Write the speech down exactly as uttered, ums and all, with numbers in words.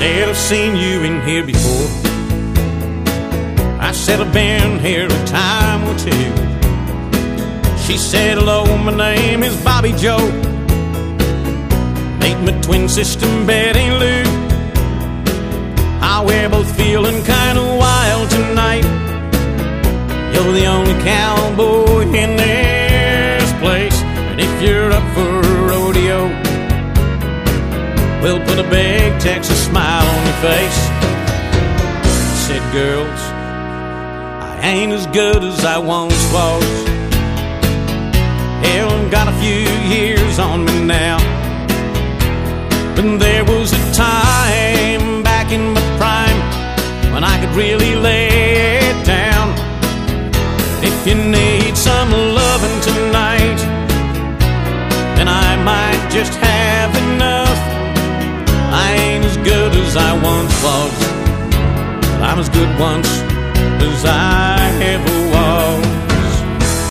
said, I've seen you in here before. I said, I've been here a time or two. She said, hello, my name is Bobby Joe. Meet my twin sister Betty Lou. How we're both feeling kind of wild tonight. You're the only cowboy in this place, and if you're up for a rodeo, we'll put a big Texas smile on your face. I said, girls, I ain't as good as I once was. Hell, I've got a few years on me now, but there was a time back in my prime when I could really lay it down. If you need some loving tonight, then I might just have enough. I ain't as good as I once was, but I'm as good once as I